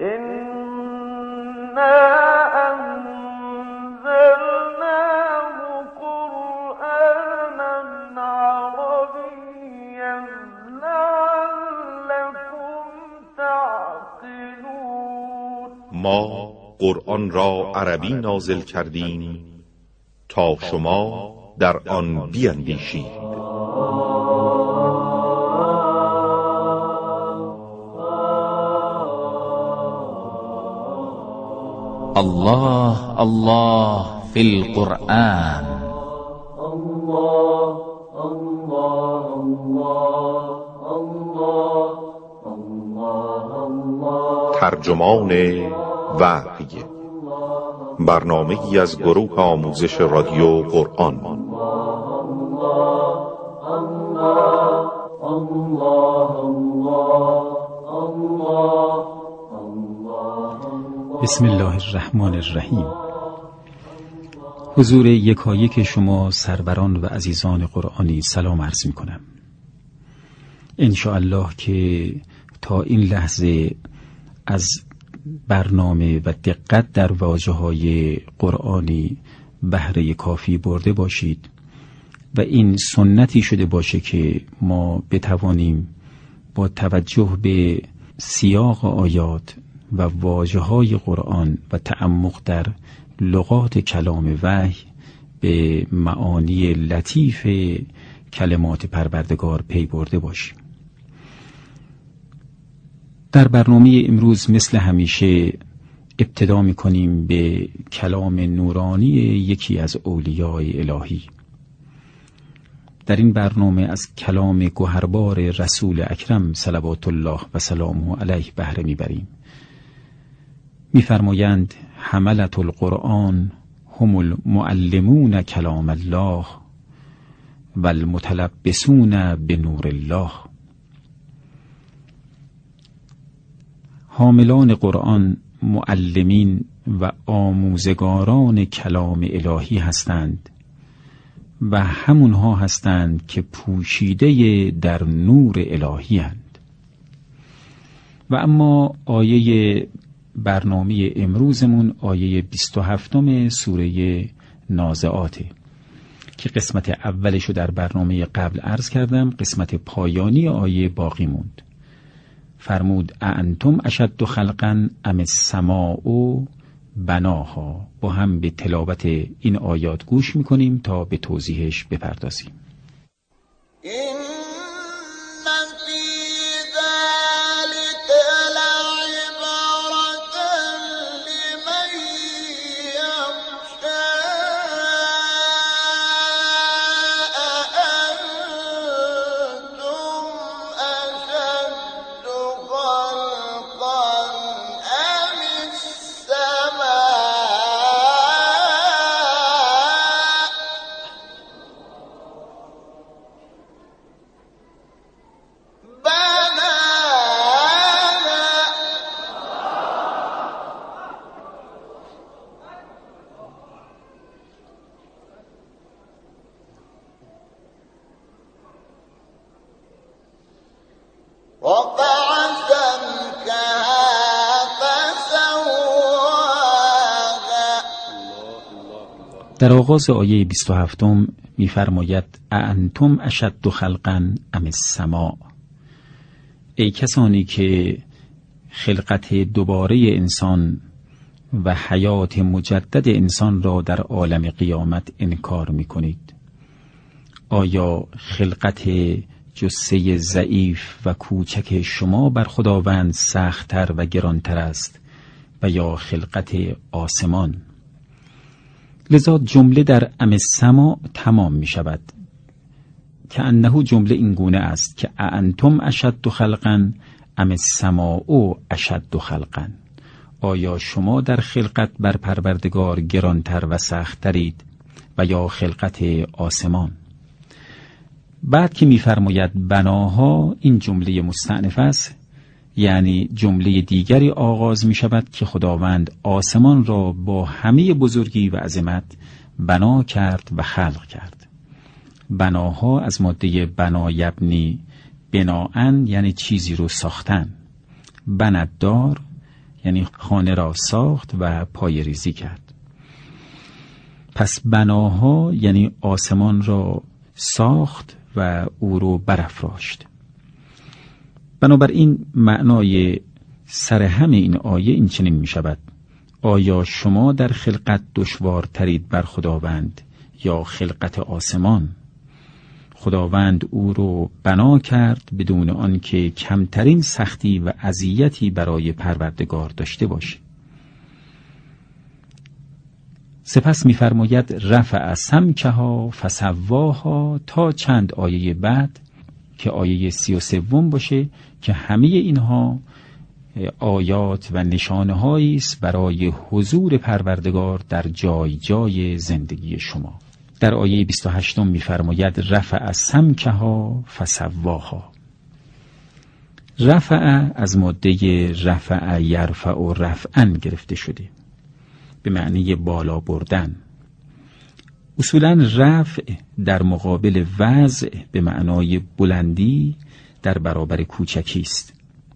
ما قرآن را عربی نازل کردیم تا شما در آن بیندیشید. الله الله فی القرآن. الله الله الله الله الله. ترجمان وحی، برنامه‌ای از گروه آموزش رادیو قرآن. بسم الله الرحمن الرحیم. حضور یکایک شما سروران و عزیزان قرآنی سلام عرض می کنم. انشاءالله که تا این لحظه از برنامه و دقت در واژه‌های قرآنی بهره کافی برده باشید و این سنتی شده باشه که ما بتوانیم با توجه به سیاق آیات و واژه‌های قرآن و تعمق در لغات کلام وحی به معانی لطیف کلمات پروردگار پی برده باشیم. در برنامه امروز مثل همیشه ابتدا می‌کنیم به کلام نورانی یکی از اولیای الهی. در این برنامه از کلام گوهربار رسول اکرم صلوات الله و سلامه علیه بهره می‌بریم. می‌فرمایند حملة القرآن هم المعلمون کلام الله و المتلبسون بنور الله. حاملان قرآن معلمین و آموزگاران کلام الهی هستند و همونها هستند که پوشیده در نور الهی هستند. و اما آیه برنامه امروزمون آیه 27 سوره نازعاته که قسمت اولشو در برنامه قبل عرض کردم، قسمت پایانی آیه باقی موند. فرمود اانتم اشد خلقا ام السماء بناها. با هم به تلاوت این آیات گوش میکنیم تا به توضیحش بپردازیم. در آغاز آیه 27 می‌فرماید اانتم اشد خلقا ام السماء. ای کسانی که خلقت دوباره انسان و حیات مجدد انسان را در عالم قیامت انکار می‌کنید، آیا خلقت جثه ضعیف و کوچک شما بر خداوند سخت‌تر و گرانتر است و یا خلقت آسمان؟ لذا جمله در ام السماء تمام می شود که انه جمله این گونه است که انتم اشد خلقا ام السماء اشد خلقا. آیا شما در خلقت بر پروردگار گرانتر و سخت‌ترید و یا خلقت آسمان؟ بعد که می‌فرماید بناها، این جمله مستأنف است، یعنی جمله دیگری آغاز می شود که خداوند آسمان را با همه بزرگی و عظمت بنا کرد و خلق کرد. بناها از ماده بنا یبنی بناءن یعنی چیزی رو ساختن، بندار یعنی خانه را ساخت و پایه ریزی کرد. پس بناها یعنی آسمان را ساخت و او رو برافراشت. بنابراین معنای سرهم این آیه این چنین می شود: آیا شما در خلقت دشوارترید بر خداوند یا خلقت آسمان؟ خداوند او رو بنا کرد بدون آنکه کمترین سختی و اذیتی برای پروردگار داشته باشه. سپس می‌فرماید رفع سمکها فسواها تا چند آیه بعد که آیه 33 باشه که همه اینها آیات و نشانه‌هایی است برای حضور پروردگار در جای جای زندگی شما. در آیه 28 می‌فرماید رفع سمکها فسواها. رفع از ماده رفع یرفع و رفعا گرفته شده به معنی بالا بردن. اصولاً رفع در مقابل وضع به معنای بلندی در برابر کوچکی است.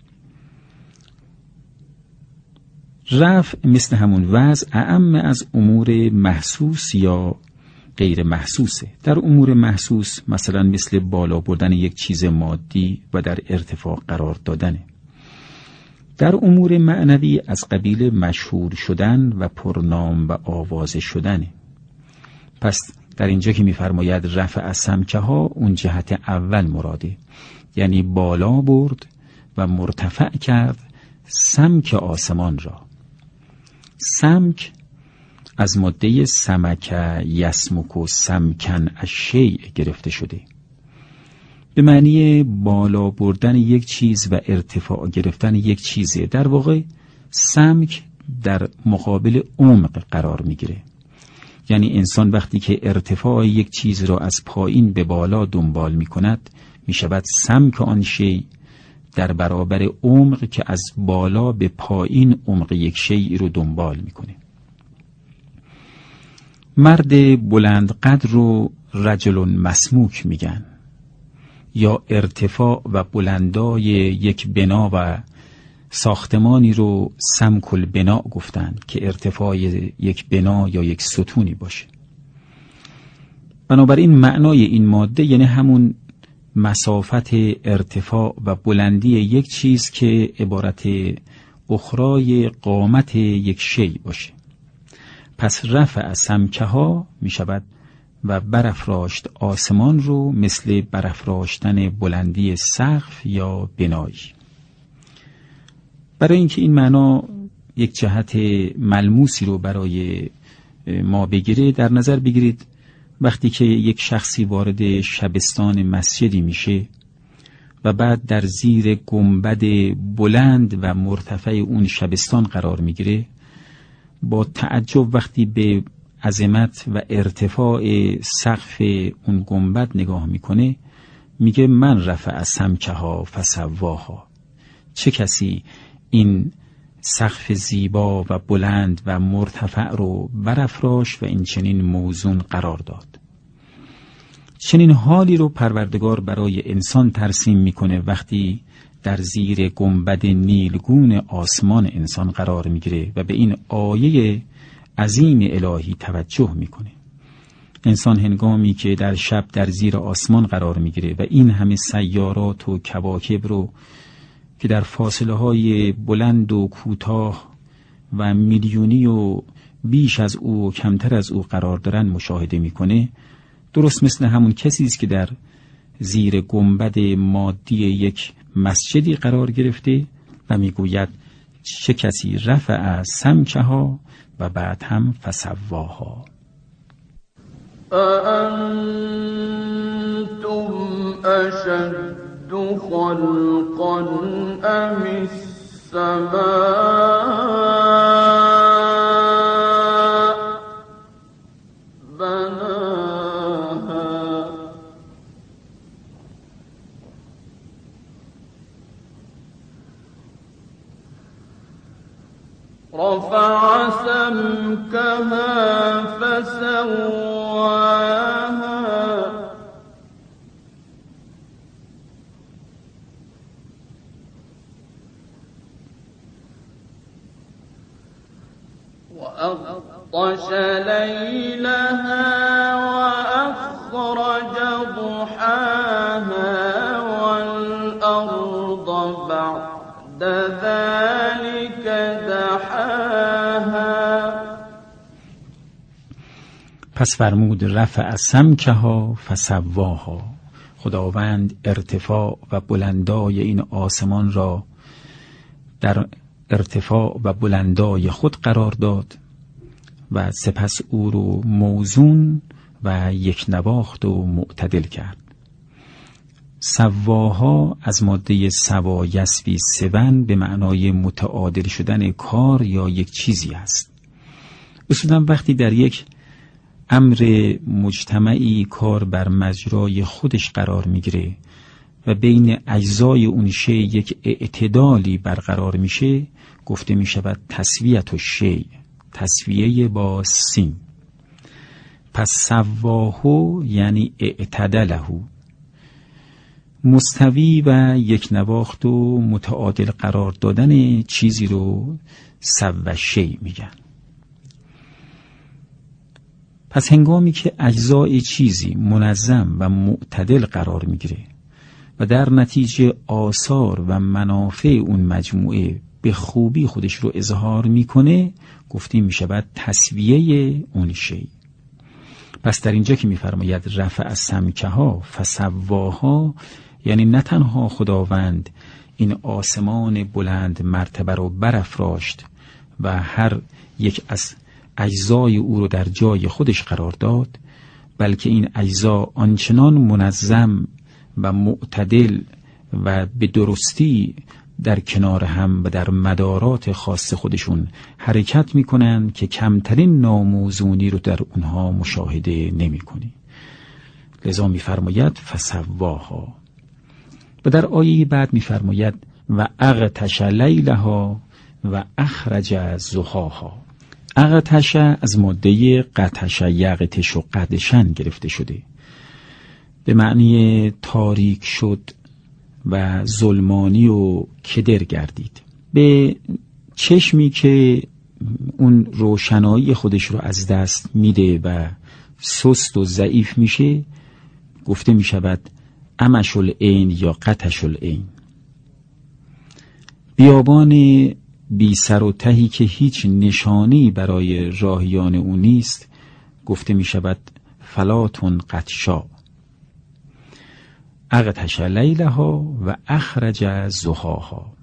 رفع مثل همون وضع اعم از امور محسوس یا غیر محسوسه. در امور محسوس مثلا مثل بالا بردن یک چیز مادی و در ارتفاع قرار دادنه. در امور معنوی از قبیل مشهور شدن و پرنام و آوازه شدنه. پس در اینجا که می‌فرماید رفع السمکها اون جهت اول مراده، یعنی بالا برد و مرتفع کرد سمک آسمان را. سمک از ماده سمک یسمک و سمکن الشیء گرفته شده به معنی بالا بردن یک چیز و ارتفاع گرفتن یک چیزه. در واقع سمک در مقابل عمق قرار میگیره، یعنی انسان وقتی که ارتفاع یک چیز را از پایین به بالا دنبال میکند میشود سمک آن شیء در برابر عمق که از بالا به پایین عمق یک شیء رو دنبال میکنه. مرد بلند قدر رو رجل مسموک میگن، یا ارتفاع و بلندای یک بنا و ساختمانی رو سمک البنا گفتن که ارتفاع یک بنا یا یک ستونی باشه. بنابراین معنای این ماده یعنی همون مسافت ارتفاع و بلندی یک چیز که عبارت اخرای قامت یک شیء باشه. پس رفع سمکها می شود و برافراشت آسمان رو مثل برافراشتن بلندی سقف یا بنایی. برای اینکه این معنا یک جهت ملموسی رو برای ما بگیره، در نظر بگیرید وقتی که یک شخصی وارد شبستان مسجدی میشه و بعد در زیر گنبد بلند و مرتفع اون شبستان قرار میگیره، با تعجب وقتی به عظمت و ارتفاع سقف اون گنبد نگاه میکنه میگه من رفع سمکها فسواها. چه کسی این سقف زیبا و بلند و مرتفع رو برافراشت و این چنین موزون قرار داد. چنین حالی رو پروردگار برای انسان ترسیم میکنه وقتی در زیر گنبد نیلگون آسمان انسان قرار میگیره و به این آیه عظیم الهی توجه میکنه. انسان هنگامی که در شب در زیر آسمان قرار میگیره و این همه سیارات و کواکب رو که در فاصله های بلند و کوتاه و میلیونی و بیش از او و کمتر از او قرار دارن مشاهده میکنه، درست مثل همون کسی است که در زیر گنبد مادی یک مسجدی قرار گرفته و میگوید چه کسی رفع سمکها و بعد هم فسواها. أأنتم أشد خلقا أم السماء بناها رفع سمكها فسواها وأغطش ليلها وأخرج ضحاها والأرض بعد ذلك دحاها. پس فرمود رفع سمکها فسواها. خداوند ارتفاع و بلندای این آسمان را در ارتفاع و بلندای خود قرار داد و سپس او رو موزون و یک نواخت و معتدل کرد. سواها از ماده سوا یسوی سون به معنای متعادل شدن کار یا یک چیزی است. اصولا وقتی در یک امر مجتمعی کار بر مجرای خودش قرار میگیره و بین اجزای اون شی یک اعتدالی برقرار میشه، گفته میشود تسویت الشیء، تسویه با سین. پس سواهو یعنی اعتدله، مستوی و یک نواخت و متعادل قرار دادن چیزی رو سوا شیء میگن. پس هنگامی که اجزای چیزی منظم و معتدل قرار میگیره و در نتیجه آثار و منافع اون مجموعه به خوبی خودش رو اظهار میکنه، گفتیم میشود تسویه اون شی. پس در اینجا که میفرماید رفع سمکها فسواها، یعنی نه تنها خداوند این آسمان بلند مرتبه رو برافراشت و هر یک از اجزای او رو در جای خودش قرار داد، بلکه این اجزا آنچنان منظم و معتدل و به درستی در کنار هم و در مدارات خاص خودشون حرکت میکنن که کمترین ناموزونی رو در اونها مشاهده نمیکنی. لذا میفرماید فسواها. و در آیه بعد میفرماید و اغطش لیلها و اخرج ضحاها. اغطش از ماده قطش یغطش و قدشن گرفته شده، به معنی تاریک شد و ظلمانی و کدر گردید. به چشمی که اون روشنایی خودش رو از دست میده و سست و ضعیف میشه، گفته میشود عمش العین یا قطش العین. بیابان بی سر و تهی که هیچ نشانی برای راهیان او نیست، گفته میشود فلاتون قطشا. اغطش لیلها و اخرج ضحاها.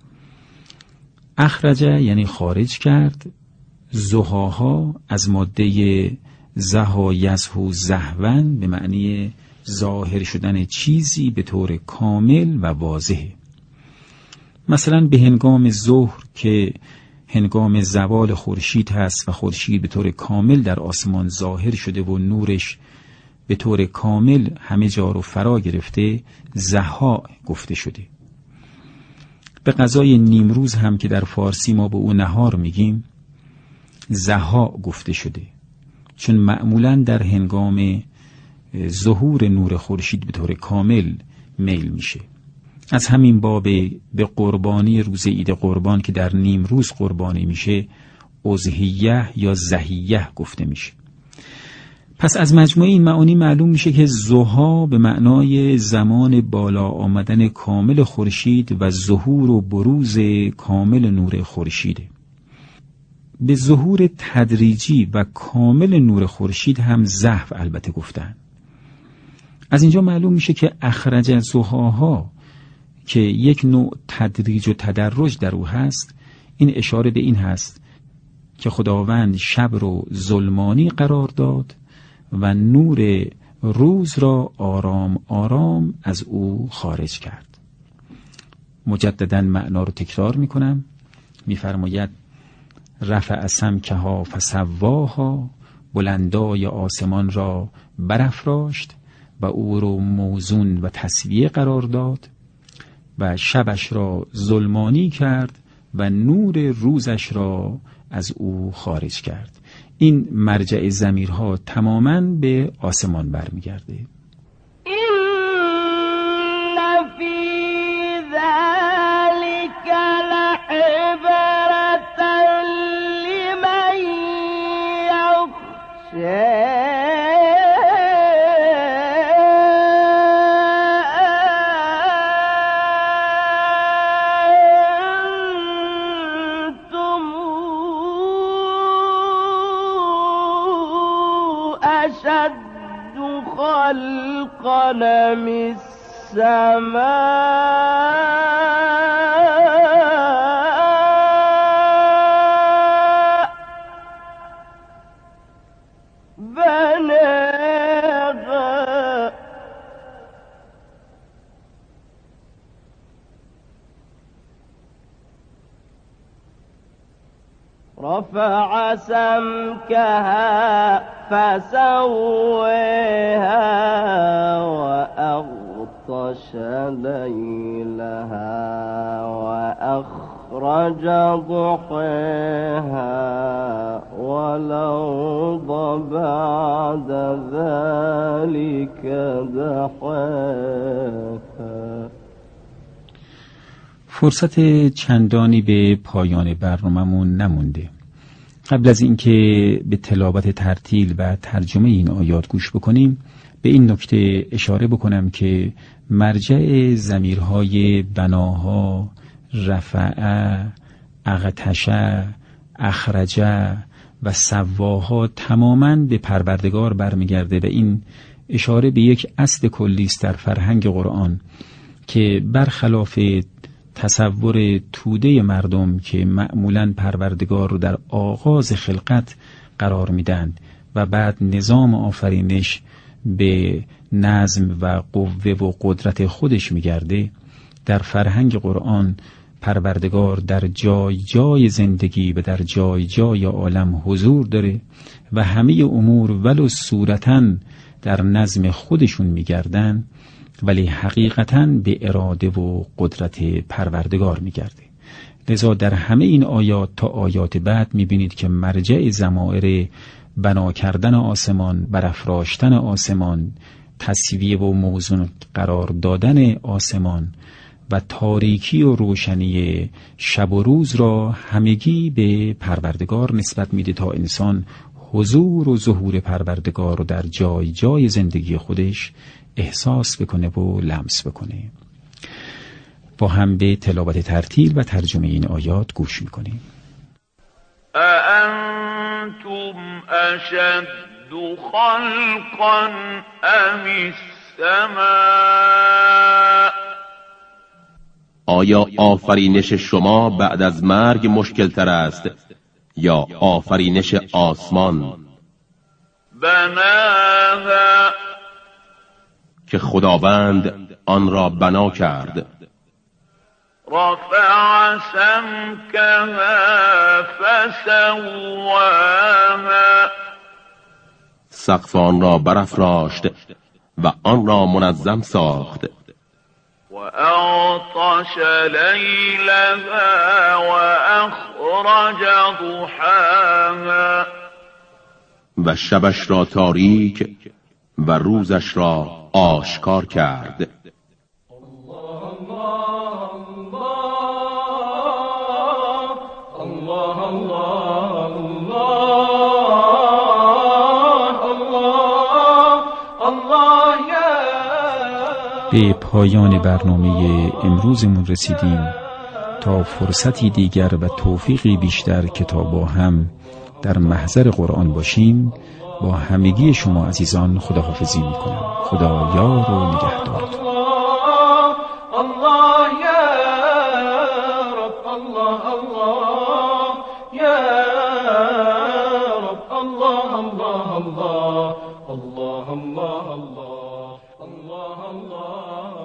اخرج یعنی خارج کرد، ضحاها از ماده زها یزهو زهون به معنی ظاهر شدن چیزی به طور کامل و واضح. مثلا به هنگام ظهر که هنگام زوال خورشید هست و خورشید به طور کامل در آسمان ظاهر شده و نورش به طور کامل همه جا رو فرا گرفته، ضحا گفته شده. به غذای نیمروز هم که در فارسی ما به او نهار میگیم، ضحا گفته شده، چون معمولاً در هنگام ظهور نور خورشید به طور کامل میل میشه. از همین باب به قربانی روز عید قربان که در نیمروز قربانی میشه، اضحیه یا ضحیه گفته میشه. پس از مجموع این معانی معلوم میشه که ضحا به معنای زمان بالا آمدن کامل خورشید و ظهور و بروز کامل نور خورشیده. به ظهور تدریجی و کامل نور خورشید هم زحف البته گفتن. از اینجا معلوم میشه که اخرج ضحاها که یک نوع تدریج و تدرج در او هست، این اشاره به این هست که خداوند شب رو ظلمانی قرار داد و نور روز را آرام آرام از او خارج کرد. مجددا معنا رو تکرار میکنم. میفرماید رفع سمکها فسواها، بلندای آسمان را برافراشت و او رو موزون و تسویه قرار داد و شبش را ظلمانی کرد و نور روزش را از او خارج کرد. این مرجع ضمیرها تماماً به آسمان برمیگرده. إن في ذلك لعبرة لمن أشد خلقا من السماء بناها رفع سمكها فسويها وأغطش ليلها وأخرج ضحيها والأرض بعد ذلك دحاها. فرصت چندانی به پایان برنامه‌مون نمونده. قبل از اینکه به تلاوت ترتیل و ترجمه این آیات گوش بکنیم، به این نکته اشاره بکنم که مرجع ضمیرهای بناها، رفع، اغتش، اخرج و سواها تماماً به پروردگار برمیگرده و این اشاره به یک اصل کلی است در فرهنگ قرآن که برخلاف تصور توده مردم که معمولاً پروردگار رو در آغاز خلقت قرار میدن و بعد نظام آفرینش به نظم و قوه و قدرت خودش میگرده، در فرهنگ قرآن پروردگار در جای جای زندگی و در جای جای عالم حضور داره و همه امور ولو صورتاً در نظم خودشون میگردن ولی حقیقتاً به اراده و قدرت پروردگار میگرده. لذا در همه این آیات تا آیات بعد میبینید که مرجع ضمائر بنا کردن آسمان، برافراشتن آسمان، تسویه و موزون قرار دادن آسمان و تاریکی و روشنی شب و روز را همگی به پروردگار نسبت میده تا انسان حضور و ظهور پروردگار رو در جای جای زندگی خودش احساس بکنه و لمس بکنه. با هم به تلاوت ترتیل و ترجمه این آیات گوش میکنیم. أأنتم أشد خلقا أم السماء آیا آفرینش شما بعد از مرگ مشکل تر است یا آفرینش آسمان؟ بناها که خداوند آن را بنا کرد. رفع سمكها فسواها سقف آن را برافراشت و آن را منظم ساخت. وأغطش ليلها وأخرج ضحاها و شبش را تاریک و روزش را آشکار کرد. به پایان برنامه امروزمون رسیدیم. تا فرصتی دیگر و توفیقی بیشتر که تا با هم در محضر قرآن باشیم، با همگی شما عزیزان خداحافظی میکنم. خدا یار و نگهدارتون. الله یا رب الله الله یا رب الله الله الله الله الله الله الله الله